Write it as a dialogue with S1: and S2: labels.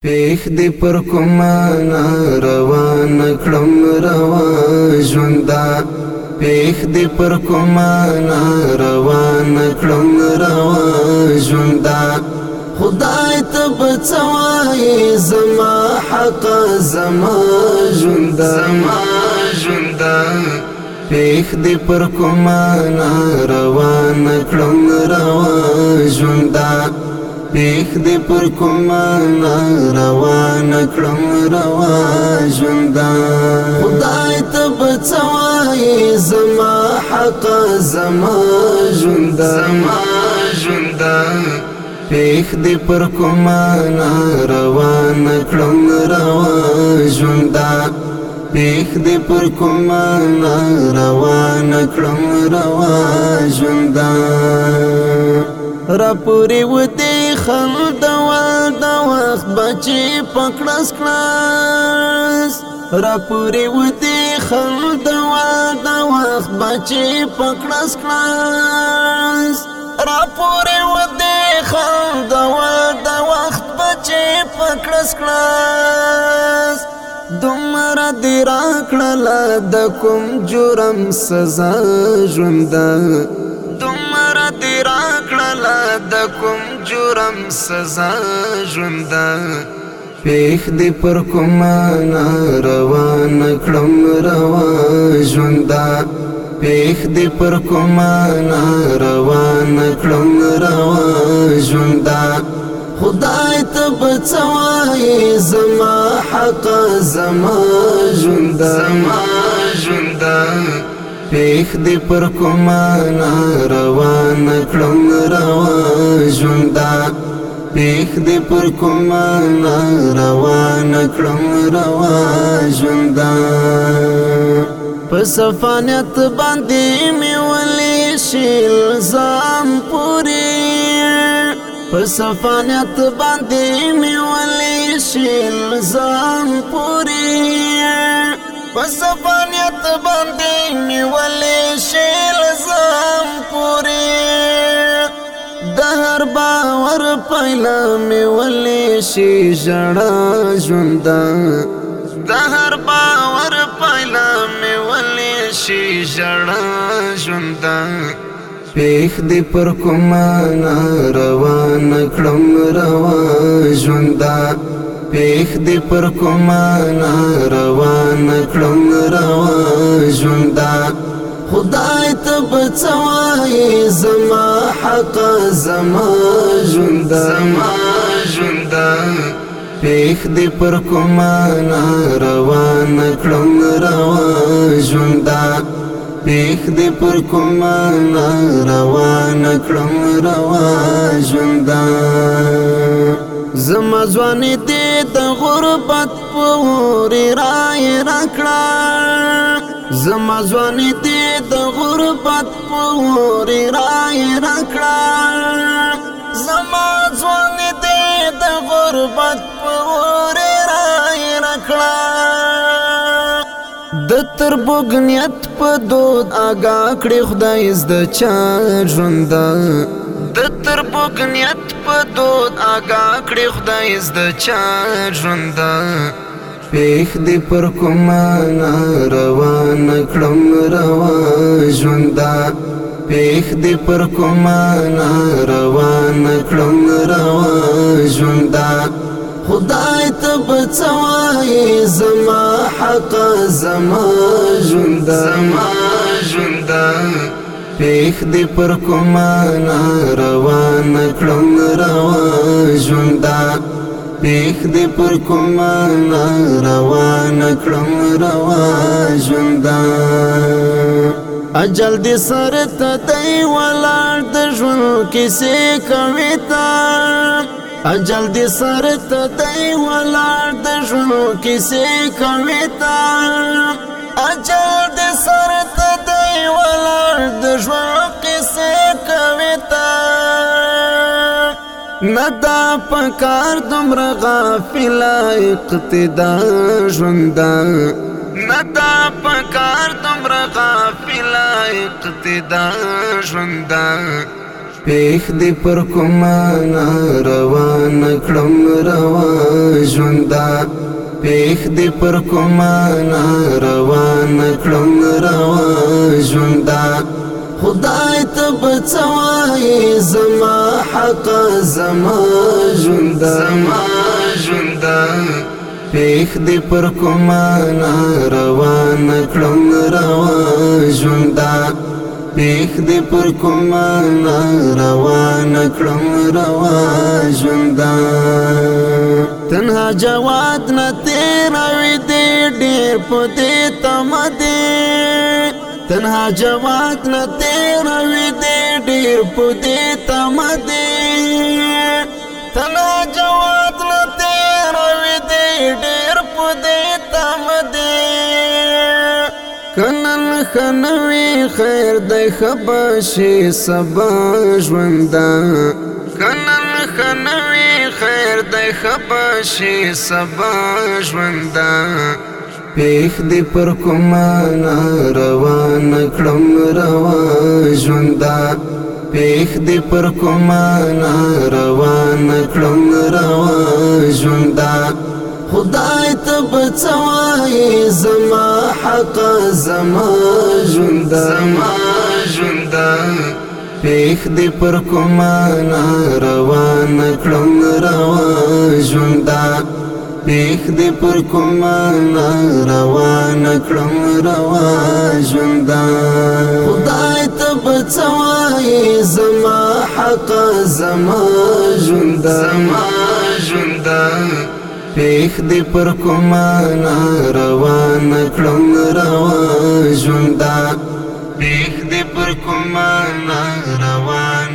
S1: پیخ دی پر کومانا روان کړم روا ژوندا پیخ دی پر کومانا روان کړم روا ژوندا خدای ته بچوای زما حق زما ژوندا پیخ دی پر کومانا روان کړم روا ژوندا پیخ دی پر کومانا روان کړم روا ژوندا خدای ته بچوای زما حق زما ژوندا پیخ دی پر کومانا روان کړم روا ژوندا پیخ دی پر کومانا روان کړم روا ژوندا را پوری ودی خند ول د وخت بچی پکړس کړس را پوری ودی خند ول د وخت بچی پکړس کړس را پوری ودی خند ول د وخت بچی پکړس کړس دومره دی راکړل د کوم جرم سزا ژوندا دومره دی راکړل د کوم جرم سزا ژوندا پیخ دی پر کومانا روان کړم روا ژوندا پیخ دی پر کومانا روان کړم روا ژوندا خدای ته بچوای زما حق زما ژوندا پیخ دی پر کومانا روان کړم روا ژوندا پیخ دی پر کومانا روان کړم روا ژوندا په صفانیت باندې می ولې شیل زام پوری په صفانیت باندې می ولې شیل زام پوری په صفانیت باندې می ولې شیل زام پوری د هر باور پایله می ولې شي ژړا ژوندا د هر باور پایله می ولې شي ژړا ژوندا پیخ دی پر کومانا روان کړم روا ژوندا پیخ دی پر کومانا روان کړم روا ژوندا خدای ته بچوای زما حق زما ژوندا پیخ دی پر کومانا روان کړم روا ژوندا پیخ دی پر کومانا روان کړم روا ژوندا زما ځواني دې د غربت پورې رای راکړه زما ځواني دې د غربت پورې رای راکړه زما ځواني دې د غربت پورې رای راکړه د تربګنیت په دود آگا کړی خدای زده چا ژوندا د تربګنیت په دود آگا کړی خدای زده چا ژوندا پیخ دی پر کومانا روان کړم روا ژوندا پیخ دی پر کومانا روان کړم روا ژوندا خدای ته بچوای زما حق زما ژوندا پیخ دی پر کومانا روان کړم روا ژوندا پیخ دی پر کومانا روان کړم روا ژوندا اجل دی سر ته دی ولاړ د ژوند کیسې کوي تا اجل دی سر ته دی ولاړ د ژوند کیسې کوي تا اجل دی سر ته دی ولاړ د ژوند کیسې کوي تا ندا پکار دومره غافل اقتدا ژوندا ندا پکار دومره غافل اقتدا ژوندا پیخ دی پر کومانا روان کړم روا ژوندا پیخ دی پر کومانا روان کړم روا ژوندا خدای ته بچوای زما حق زما ژوندا پیخ دی پر کومانا روان کړم روا ژوندا پیخ دی پر کومانا روان کړم روا ژوندا تنها جواد نه تیروي دی ډېر په دې تمه دی تنها جواد نه تیروي دی ډېر په دې تمه دی تنها جواد نه تیروي دی ډېر په دې تمه دی کنن خنوي خیر دی خبشي سبا ژوندا کنن خنوي خیر دی خبشي سبا ژوندا پیخ دی پر کومانا روان کړم روا ژوندا پیخ دی پر کومانا روان کړم روا ژوندا خدای ته بچوای زما حق زما ژوندا پیخ دی پر کومانا روان کړم روا ژوندا پیخ دی پر کومانا روان کړم روا ژوندا خدای ته بچوای زما حق زما ژوندا پیخ دی پر کومانا روان کړم روا ژوندا پیخ دی پر کومانا روان